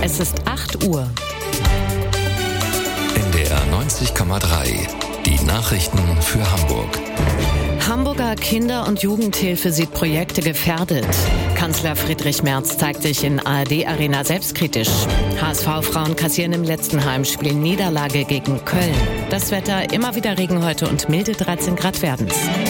Es ist 8 Uhr. NDR 90,3. Die Nachrichten für Hamburg. Hamburger Kinder- und Jugendhilfe sieht Projekte gefährdet. Kanzler Friedrich Merz zeigt sich in ARD-Arena selbstkritisch. HSV-Frauen kassieren im letzten Heimspiel Niederlage gegen Köln. Das Wetter, immer wieder Regen heute und milde 13 Grad werden's.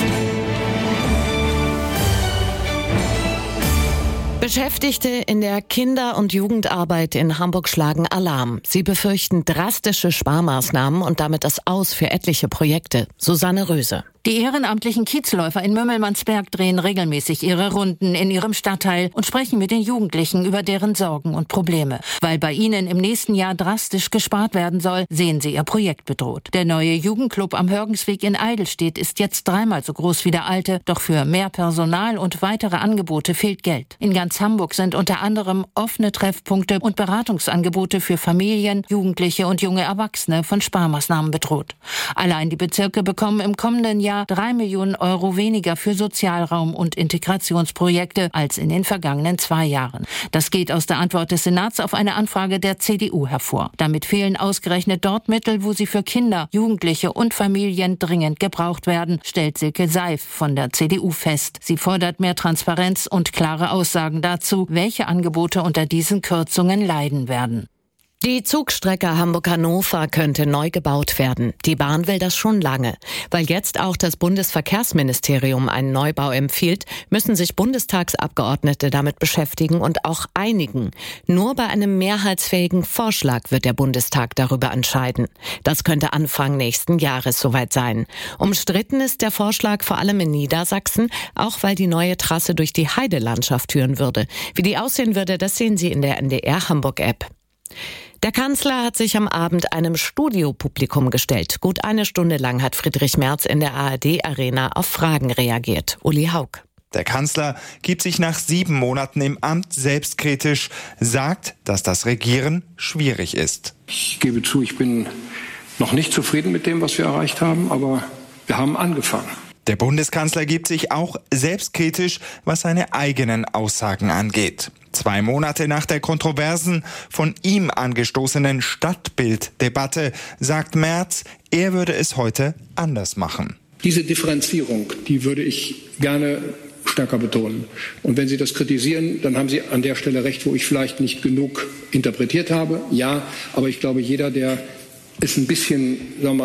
Beschäftigte in der Kinder- und Jugendarbeit in Hamburg schlagen Alarm. Sie befürchten drastische Sparmaßnahmen und damit das Aus für etliche Projekte. Susanne Röse. Die ehrenamtlichen Kiezläufer in Mümmelmannsberg drehen regelmäßig ihre Runden in ihrem Stadtteil und sprechen mit den Jugendlichen über deren Sorgen und Probleme. Weil bei ihnen im nächsten Jahr drastisch gespart werden soll, sehen sie ihr Projekt bedroht. Der neue Jugendclub am Hörgensweg in Eidelstedt ist jetzt 3-mal so groß wie der alte, doch für mehr Personal und weitere Angebote fehlt Geld. In ganz Hamburg sind unter anderem offene Treffpunkte und Beratungsangebote für Familien, Jugendliche und junge Erwachsene von Sparmaßnahmen bedroht. Allein die Bezirke bekommen im kommenden Jahr 3 Millionen Euro weniger für Sozialraum- und Integrationsprojekte als in den vergangenen 2 Jahren. Das geht aus der Antwort des Senats auf eine Anfrage der CDU hervor. Damit fehlen ausgerechnet dort Mittel, wo sie für Kinder, Jugendliche und Familien dringend gebraucht werden, stellt Silke Seif von der CDU fest. Sie fordert mehr Transparenz und klare Aussagen dazu, welche Angebote unter diesen Kürzungen leiden werden. Die Zugstrecke Hamburg-Hannover könnte neu gebaut werden. Die Bahn will das schon lange. Weil jetzt auch das Bundesverkehrsministerium einen Neubau empfiehlt, müssen sich Bundestagsabgeordnete damit beschäftigen und auch einigen. Nur bei einem mehrheitsfähigen Vorschlag wird der Bundestag darüber entscheiden. Das könnte Anfang nächsten Jahres soweit sein. Umstritten ist der Vorschlag vor allem in Niedersachsen, auch weil die neue Trasse durch die Heidelandschaft führen würde. Wie die aussehen würde, das sehen Sie in der NDR Hamburg-App. Der Kanzler hat sich am Abend einem Studiopublikum gestellt. Gut 1 Stunde lang hat Friedrich Merz in der ARD-Arena auf Fragen reagiert. Uli Haug. Der Kanzler gibt sich nach 7 Monaten im Amt selbstkritisch, sagt, dass das Regieren schwierig ist. Ich gebe zu, ich bin noch nicht zufrieden mit dem, was wir erreicht haben, aber wir haben angefangen. Der Bundeskanzler gibt sich auch selbstkritisch, was seine eigenen Aussagen angeht. 2 Monate nach der kontroversen, von ihm angestoßenen Stadtbilddebatte sagt Merz, er würde es heute anders machen. Diese Differenzierung, die würde ich gerne stärker betonen. Und wenn Sie das kritisieren, dann haben Sie an der Stelle recht, wo ich vielleicht nicht genug interpretiert habe. Ja, aber ich glaube, jeder, der es ein bisschen,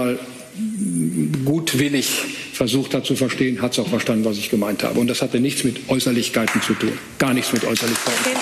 gutwillig versucht hat zu verstehen, hat es auch verstanden, was ich gemeint habe. Und das hatte nichts mit Äußerlichkeiten zu tun. Gar nichts mit Äußerlichkeiten.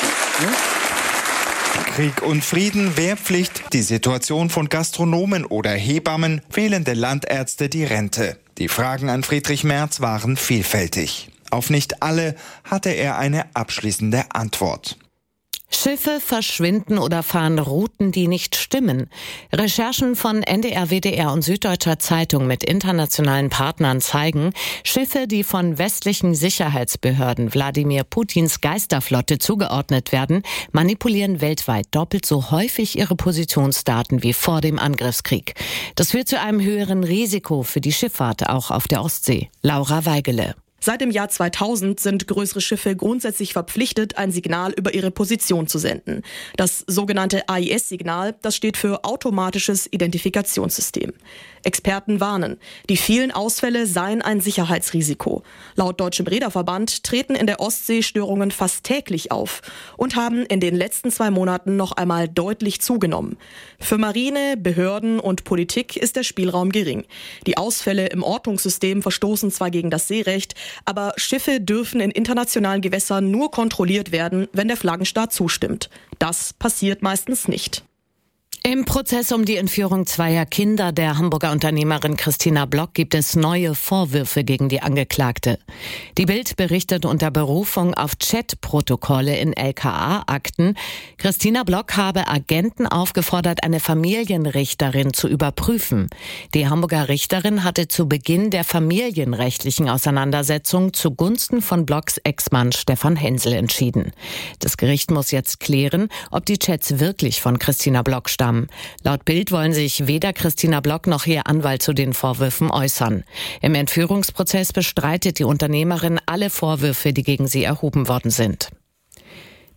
Krieg und Frieden, Wehrpflicht, die Situation von Gastronomen oder Hebammen, fehlende Landärzte, die Rente. Die Fragen an Friedrich Merz waren vielfältig. Auf nicht alle hatte er eine abschließende Antwort. Schiffe verschwinden oder fahren Routen, die nicht stimmen. Recherchen von NDR, WDR und Süddeutscher Zeitung mit internationalen Partnern zeigen, Schiffe, die von westlichen Sicherheitsbehörden Wladimir Putins Geisterflotte zugeordnet werden, manipulieren weltweit doppelt so häufig ihre Positionsdaten wie vor dem Angriffskrieg. Das führt zu einem höheren Risiko für die Schifffahrt, auch auf der Ostsee. Laura Weigele. Seit dem Jahr 2000 sind größere Schiffe grundsätzlich verpflichtet, ein Signal über ihre Position zu senden. Das sogenannte AIS-Signal, das steht für Automatisches Identifikationssystem. Experten warnen, die vielen Ausfälle seien ein Sicherheitsrisiko. Laut Deutschem Reederverband treten in der Ostsee Störungen fast täglich auf und haben in den letzten 2 Monaten noch einmal deutlich zugenommen. Für Marine, Behörden und Politik ist der Spielraum gering. Die Ausfälle im Ortungssystem verstoßen zwar gegen das Seerecht, aber Schiffe dürfen in internationalen Gewässern nur kontrolliert werden, wenn der Flaggenstaat zustimmt. Das passiert meistens nicht. Im Prozess um die Entführung 2 Kinder der Hamburger Unternehmerin Christina Block gibt es neue Vorwürfe gegen die Angeklagte. Die Bild berichtet unter Berufung auf Chatprotokolle in LKA-Akten, Christina Block habe Agenten aufgefordert, eine Familienrichterin zu überprüfen. Die Hamburger Richterin hatte zu Beginn der familienrechtlichen Auseinandersetzung zugunsten von Blocks Ex-Mann Stefan Hensel entschieden. Das Gericht muss jetzt klären, ob die Chats wirklich von Christina Block stammen. Laut Bild wollen sich weder Christina Block noch ihr Anwalt zu den Vorwürfen äußern. Im Entführungsprozess bestreitet die Unternehmerin alle Vorwürfe, die gegen sie erhoben worden sind.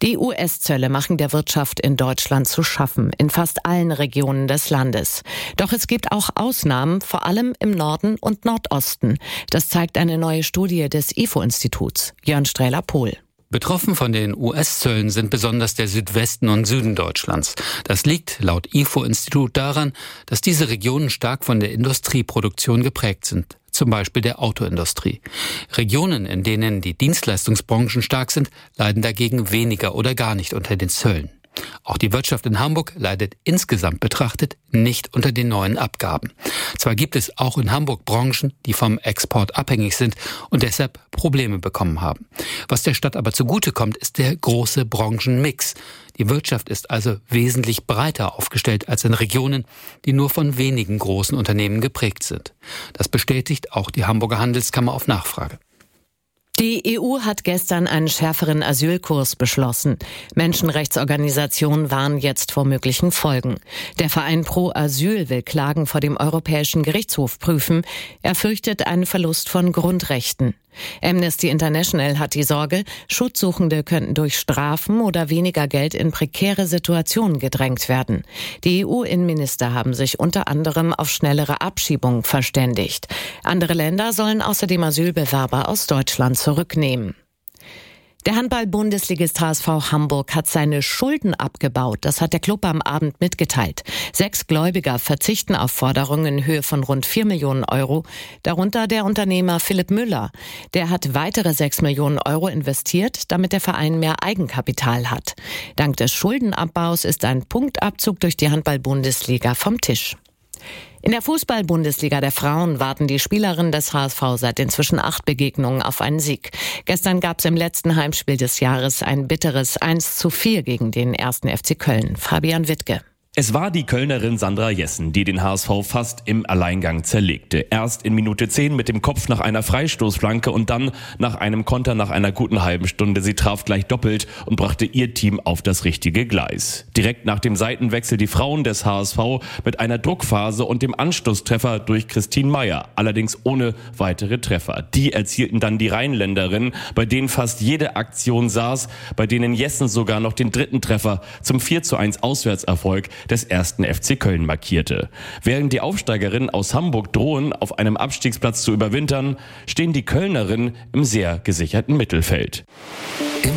Die US-Zölle machen der Wirtschaft in Deutschland zu schaffen, in fast allen Regionen des Landes. Doch es gibt auch Ausnahmen, vor allem im Norden und Nordosten. Das zeigt eine neue Studie des IFO-Instituts. Jörn Strehler-Pohl. Betroffen von den US-Zöllen sind besonders der Südwesten und Süden Deutschlands. Das liegt laut IFO-Institut daran, dass diese Regionen stark von der Industrieproduktion geprägt sind. Zum Beispiel der Autoindustrie. Regionen, in denen die Dienstleistungsbranchen stark sind, leiden dagegen weniger oder gar nicht unter den Zöllen. Auch die Wirtschaft in Hamburg leidet insgesamt betrachtet nicht unter den neuen Abgaben. Zwar gibt es auch in Hamburg Branchen, die vom Export abhängig sind und deshalb Probleme bekommen haben. Was der Stadt aber zugutekommt, ist der große Branchenmix. Die Wirtschaft ist also wesentlich breiter aufgestellt als in Regionen, die nur von wenigen großen Unternehmen geprägt sind. Das bestätigt auch die Hamburger Handelskammer auf Nachfrage. Die EU hat gestern einen schärferen Asylkurs beschlossen. Menschenrechtsorganisationen warnen jetzt vor möglichen Folgen. Der Verein Pro Asyl will Klagen vor dem Europäischen Gerichtshof prüfen. Er fürchtet einen Verlust von Grundrechten. Amnesty International hat die Sorge, Schutzsuchende könnten durch Strafen oder weniger Geld in prekäre Situationen gedrängt werden. Die EU-Innenminister haben sich unter anderem auf schnellere Abschiebungen verständigt. Andere Länder sollen außerdem Asylbewerber aus Deutschland zurücknehmen. Der Handball-Bundesligist HSV Hamburg hat seine Schulden abgebaut. Das hat der Klub am Abend mitgeteilt. 6 Gläubiger verzichten auf Forderungen in Höhe von rund 4 Millionen Euro. Darunter der Unternehmer Philipp Müller. Der hat weitere 6 Millionen Euro investiert, damit der Verein mehr Eigenkapital hat. Dank des Schuldenabbaus ist ein Punktabzug durch die Handball-Bundesliga vom Tisch. In der Fußball-Bundesliga der Frauen warten die Spielerinnen des HSV seit inzwischen 8 Begegnungen auf einen Sieg. Gestern gab es im letzten Heimspiel des Jahres ein bitteres 1:4 gegen den 1. FC Köln. Fabian Wittke. Es war die Kölnerin Sandra Jessen, die den HSV fast im Alleingang zerlegte. Erst in Minute 10 mit dem Kopf nach einer Freistoßflanke und dann nach einem Konter nach einer guten halben Stunde. Sie traf gleich doppelt und brachte ihr Team auf das richtige Gleis. Direkt nach dem Seitenwechsel die Frauen des HSV mit einer Druckphase und dem Anschlusstreffer durch Christine Meyer. Allerdings ohne weitere Treffer. Die erzielten dann die Rheinländerinnen, bei denen fast jede Aktion saß, bei denen Jessen sogar noch den 3. Treffer zum 4:1 Auswärtserfolg des 1. FC Köln markierte. Während die Aufsteigerinnen aus Hamburg drohen, auf einem Abstiegsplatz zu überwintern, stehen die Kölnerinnen im sehr gesicherten Mittelfeld.